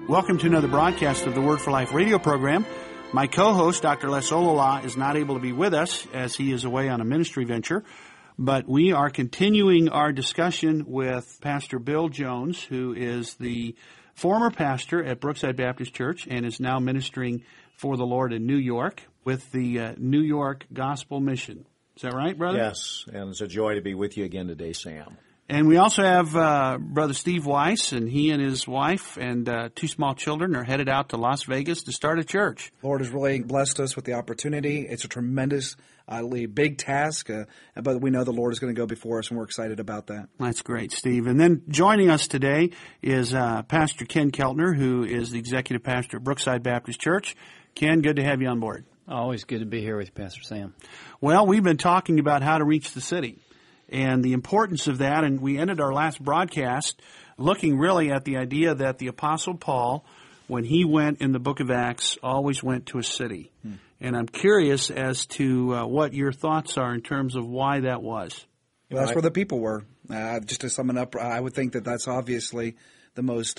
Welcome to another broadcast of the Word for Life radio program. My co-host, Dr. Les Olola, is not able to be with us as he is away on a ministry venture, but we are continuing our discussion with Pastor Bill Jones, who is the former pastor at Brookside Baptist Church and is now ministering for the Lord in New York with the New York Gospel Mission. Is that right, brother? Yes, and it's a joy to be with you again today, Sam. And we also have Brother Steve Weiss, and he and his wife and two small children are headed out to Las Vegas to start a church. The Lord has really blessed us with the opportunity. It's a tremendously big task, but we know the Lord is going to go before us, and we're excited about that. That's great, Steve. And then joining us today is Pastor Ken Keltner, who is the executive pastor at Brookside Baptist Church. Ken, good to have you on board. Always good to be here with you, Pastor Sam. Well, we've been talking about how to reach the city and the importance of that, and we ended our last broadcast looking really at the idea that the Apostle Paul, when he went in the book of Acts, always went to a city. And I'm curious as to what your thoughts are in terms of why that was. Well, that's where the people were. Just to sum it up, I would think that that's obviously the most,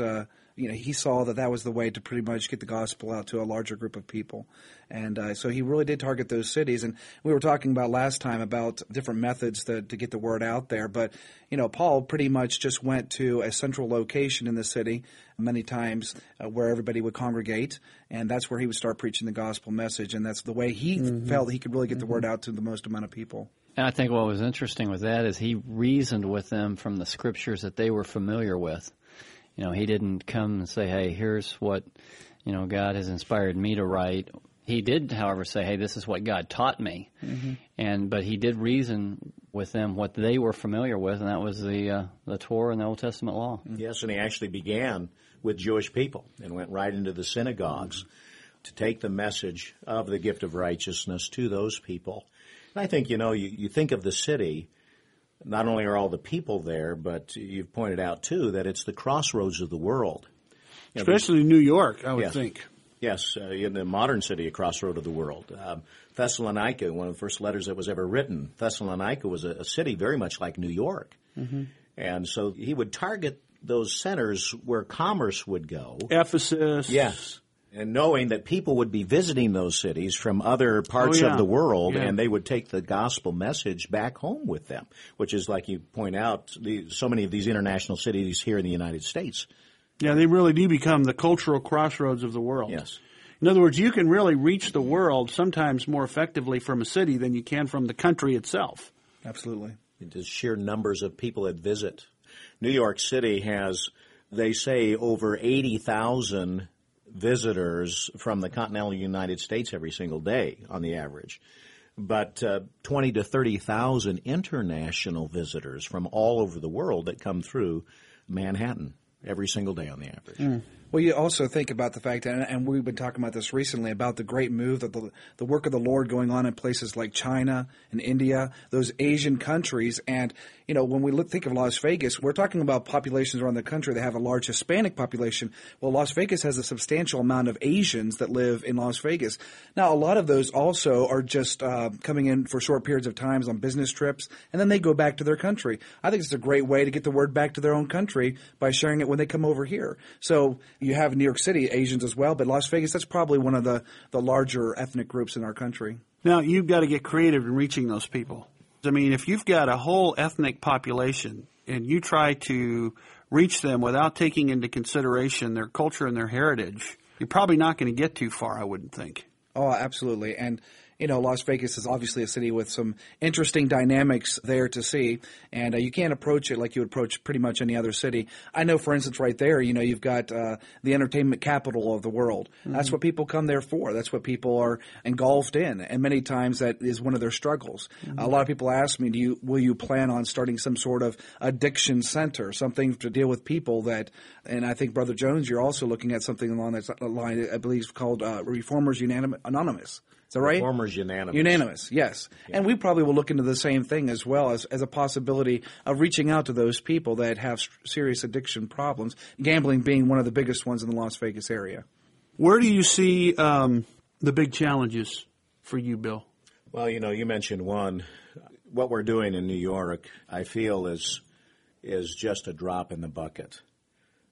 he saw that was the way to pretty much get the gospel out to a larger group of people. And so he really did target those cities. And we were talking about last time about different methods to get the word out there. But, Paul pretty much just went to a central location in the city many times where everybody would congregate. And that's where he would start preaching the gospel message. And that's the way he felt he could really get the word out to the most amount of people. And I think what was interesting with that is he reasoned with them from the scriptures that they were familiar with. He didn't come and say, hey, here's what, God has inspired me to write. He did, however, say, hey, this is what God taught me. But he did reason with them what they were familiar with, and that was the Torah and the Old Testament law. Yes, and he actually began with Jewish people and went right into the synagogues to take the message of the gift of righteousness to those people. And I think, you think of the city, not only are all the people there, but you've pointed out, too, that it's the crossroads of the world. Especially New York, I would think. Yes, in the modern city, a crossroad of the world. Thessalonica, one of the first letters that was ever written, Thessalonica was a city very much like New York. And so he would target those centers where commerce would go. Ephesus. Yes. And knowing that people would be visiting those cities from other parts of the world, and they would take the gospel message back home with them, which is, like you point out, so many of these international cities here in the United States. Yeah, they really do become the cultural crossroads of the world. Yes. In other words, you can really reach the world sometimes more effectively from a city than you can from the country itself. Absolutely. The sheer numbers of people that visit. New York City has, they say, over 80,000 visitors from the continental United States every single day on the average. But 20 to 30,000 international visitors from all over the world that come through Manhattan every single day on the average. Well, you also think about the fact, and we've been talking about this recently, about the great move that the work of the Lord going on in places like China and India, those Asian countries. And, when we think of Las Vegas, we're talking about populations around the country that have a large Hispanic population. Well, Las Vegas has a substantial amount of Asians that live in Las Vegas. Now, a lot of those also are just coming in for short periods of times on business trips, and then they go back to their country. I think it's a great way to get the word back to their own country by sharing it when they come over here. So you have in New York City Asians as well, but Las Vegas, that's probably one of the larger ethnic groups in our country. Now, you've got to get creative in reaching those people. I mean, if you've got a whole ethnic population and you try to reach them without taking into consideration their culture and their heritage, you're probably not going to get too far, I wouldn't think. Oh, absolutely. And Las Vegas is obviously a city with some interesting dynamics there to see, and you can't approach it like you would approach pretty much any other city. I know, for instance, right there, you've got the entertainment capital of the world. That's what people come there for. That's what people are engulfed in, and many times that is one of their struggles. A lot of people ask me, will you plan on starting some sort of addiction center, something to deal with people that, and I think, Brother Jones, you're also looking at something along that line, I believe it's called Reformers Anonymous. Is that right? Reformers Unanimous. Unanimous, yes. Yeah. And we probably will look into the same thing as well as a possibility of reaching out to those people that have serious addiction problems, gambling being one of the biggest ones in the Las Vegas area. Where do you see the big challenges for you, Bill? Well, you mentioned one. What we're doing in New York, I feel, is just a drop in the bucket.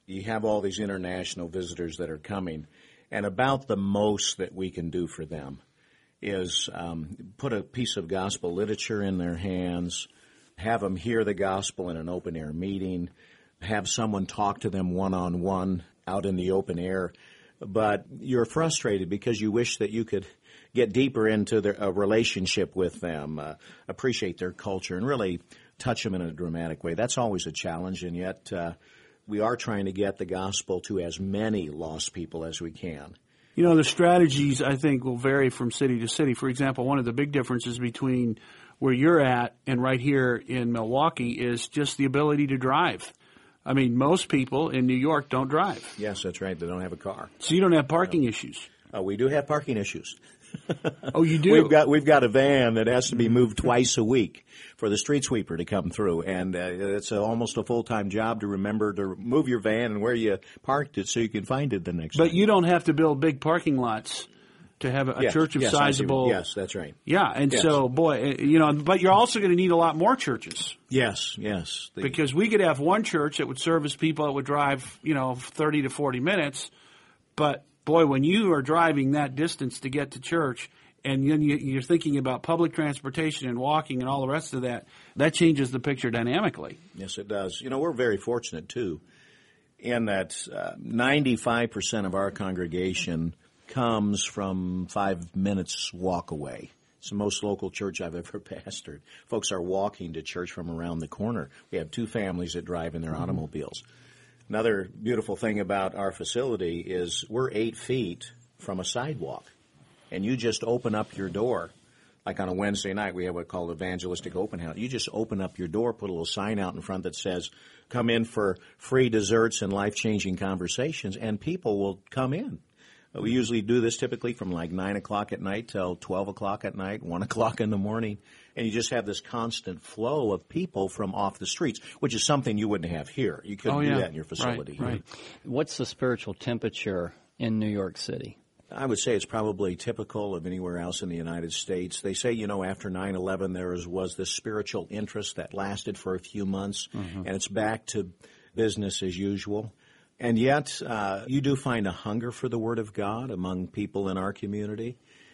You have all these international visitors that are coming, and about the most that we can do for them is put a piece of gospel literature in their hands, have them hear the gospel in an open-air meeting, have someone talk to them one-on-one out in the open air. But you're frustrated because you wish that you could get deeper into a relationship with them, appreciate their culture, and really touch them in a dramatic way. That's always a challenge, and yet we are trying to get the gospel to as many lost people as we can. You know, the strategies, I think, will vary from city to city. For example, one of the big differences between where you're at and right here in Milwaukee is just the ability to drive. I mean, most people in New York don't drive. Yes, that's right. They don't have a car. So you don't have parking issues. We do have parking issues. Oh, you do? We've got a van that has to be moved twice a week for the street sweeper to come through, and it's almost a full-time job to remember to move your van and where you parked it so you can find it the next time. But you don't have to build big parking lots to have a church of sizable. Yes, that's right. Yeah, and so, boy, but you're also going to need a lot more churches. Yes. Because we could have one church that would service people that would drive, 30 to 40 minutes, but boy, when you are driving that distance to get to church, and then you're thinking about public transportation and walking and all the rest of that, that changes the picture dynamically. Yes, it does. We're very fortunate, too, in that 95% of our congregation comes from 5 minutes walk away. It's the most local church I've ever pastored. Folks are walking to church from around the corner. We have 2 families that drive in their automobiles. Another beautiful thing about our facility is we're 8 feet from a sidewalk, and you just open up your door. Like on a Wednesday night, we have what's called evangelistic open house. You just open up your door, put a little sign out in front that says, "Come in for free desserts and life-changing conversations," and people will come in. We usually do this typically from like 9 o'clock at night till 12 o'clock at night, 1 o'clock in the morning. And you just have this constant flow of people from off the streets, which is something you wouldn't have here. You couldn't do that in your facility. Right. What's the spiritual temperature in New York City? I would say it's probably typical of anywhere else in the United States. They say, after 9/11 there was this spiritual interest that lasted for a few months, and it's back to business as usual. And yet, you do find a hunger for the Word of God among people in our community.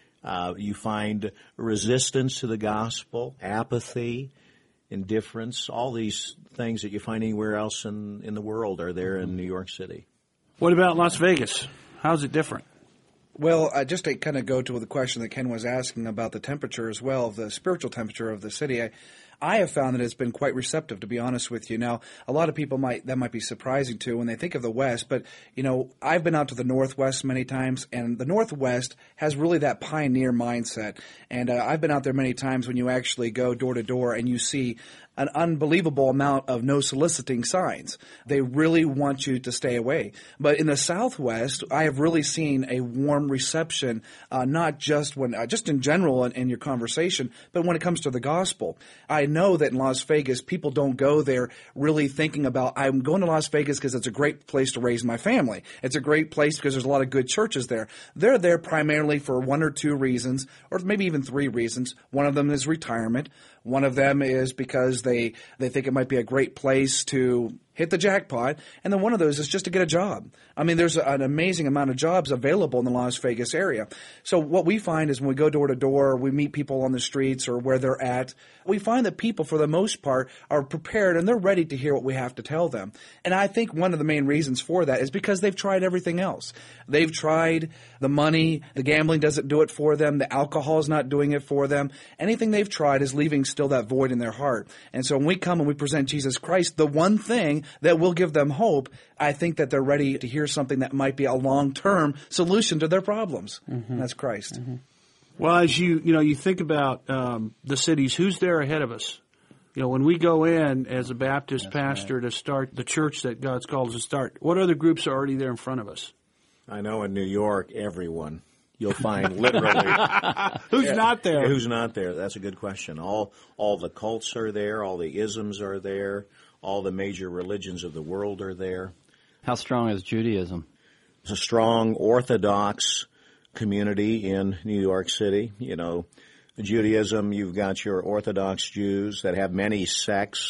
You find resistance to the gospel, apathy, indifference. All these things that you find anywhere else in the world are there in New York City. What about Las Vegas? How's it different? Well, just to kind of go to the question that Ken was asking about the temperature as well, the spiritual temperature of the city, I have found that it's been quite receptive, to be honest with you. Now, a lot of people might be surprising to when they think of the West, but, I've been out to the Northwest many times, and the Northwest has really that pioneer mindset. And I've been out there many times when you actually go door to door and you see an unbelievable amount of no soliciting signs. They really want you to stay away. But in the Southwest, I have really seen a warm reception, not just just in general in your conversation, but when it comes to the gospel. I know that in Las Vegas, people don't go there really thinking about, I'm going to Las Vegas because it's a great place to raise my family. It's a great place because there's a lot of good churches there. They're there primarily for 1 or 2 reasons, or maybe even 3 reasons. One of them is retirement. One of them is because they think it might be a great place to hit the jackpot, and then one of those is just to get a job. I mean, there's an amazing amount of jobs available in the Las Vegas area. So what we find is when we go door to door, we meet people on the streets or where they're at, we find that people, for the most part, are prepared and they're ready to hear what we have to tell them. And I think one of the main reasons for that is because they've tried everything else. They've tried the money, the gambling doesn't do it for them, the alcohol is not doing it for them. Anything they've tried is leaving still that void in their heart. And so when we come and we present Jesus Christ, the one thing that will give them hope, I think that they're ready to hear something that might be a long-term solution to their problems. Mm-hmm. That's Christ. Mm-hmm. Well, as you think about the cities, who's there ahead of us? When we go in as a Baptist pastor to start the church that God's called us to start, what other groups are already there in front of us? I know in New York, everyone. You'll find literally. Who's not there? Who's not there? That's a good question. All the cults are there. All the isms are there. All the major religions of the world are there. How strong is Judaism? It's a strong Orthodox community in New York City. Judaism, you've got your Orthodox Jews that have many sects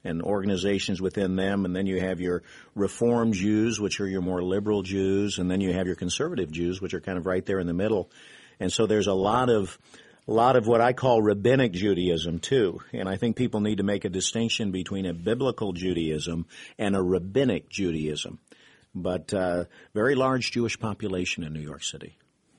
and organizations within them, and then you have your Reform Jews, which are your more liberal Jews, and then you have your conservative Jews, which are kind of right there in the middle. And so there's a lot of what I call rabbinic Judaism too, and I think people need to make a distinction between a biblical Judaism and a rabbinic Judaism. But very large Jewish population in New York City.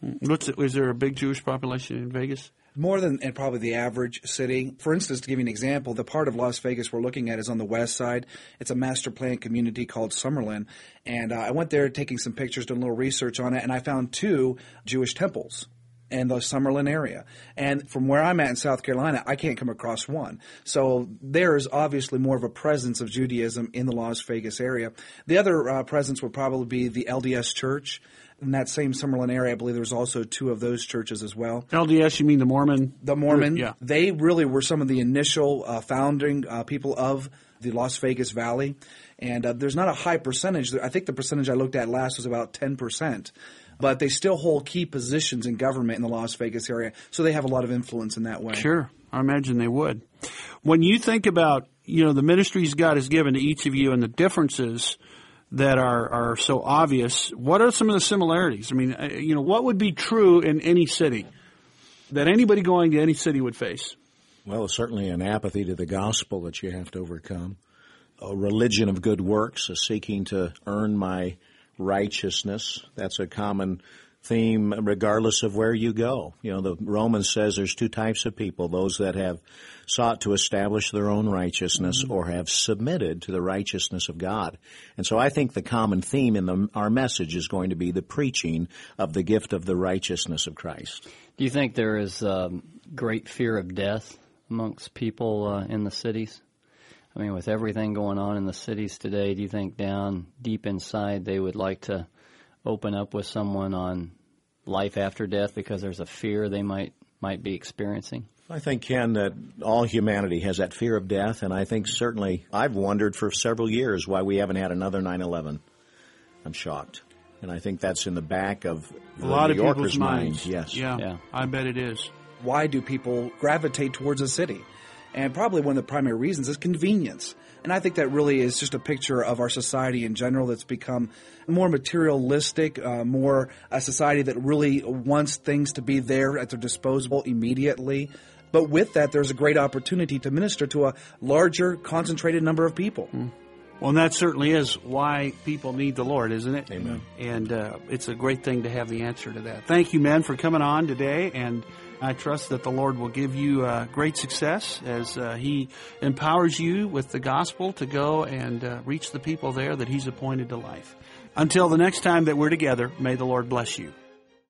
Is there a big Jewish population in Vegas? More than probably the average city. For instance, to give you an example, the part of Las Vegas we're looking at is on the west side. It's a master plan community called Summerlin. And I went there taking some pictures, doing a little research on it, and I found 2 Jewish temples in the Summerlin area. And from where I'm at in South Carolina, I can't come across one. So there's obviously more of a presence of Judaism in the Las Vegas area. The other presence would probably be the LDS Church. In that same Summerlin area, I believe there's also 2 of those churches as well. LDS, you mean the Mormon? The Mormon. Yeah. They really were some of the initial founding people of the Las Vegas Valley. And there's not a high percentage. I think the percentage I looked at last was about 10%. But they still hold key positions in government in the Las Vegas area. So they have a lot of influence in that way. Sure. I imagine they would. When you think about, the ministries God has given to each of you and the differences that are so obvious, what are some of the similarities? I mean, what would be true in any city that anybody going to any city would face? Well, certainly an apathy to the gospel that you have to overcome. A religion of good works, a seeking to earn my righteousness. That's a common theme regardless of where you go. The Romans says there's 2 types of people, those that have sought to establish their own righteousness or have submitted to the righteousness of God. And so I think the common theme in our message is going to be the preaching of the gift of the righteousness of Christ. Do you think there is great fear of death amongst people in the cities? I mean, with everything going on in the cities today, do you think down deep inside they would like to open up with someone on life after death because there's a fear they might be experiencing? I think, Ken, that all humanity has that fear of death, and I think certainly I've wondered for several years why we haven't had another 9/11. I'm shocked. And I think that's in the back of a lot of New Yorkers' people's minds. Yes. Yeah, I bet it is. Why do people gravitate towards a city? And probably one of the primary reasons is convenience. And I think that really is just a picture of our society in general that's become more materialistic, more a society that really wants things to be there at their disposal immediately. But with that, there's a great opportunity to minister to a larger, concentrated number of people. Well, and that certainly is why people need the Lord, isn't it? Amen. And it's a great thing to have the answer to that. Thank you, men, for coming on today, and I trust that the Lord will give you great success as He empowers you with the gospel to go and reach the people there that He's appointed to life. Until the next time that we're together, may the Lord bless you.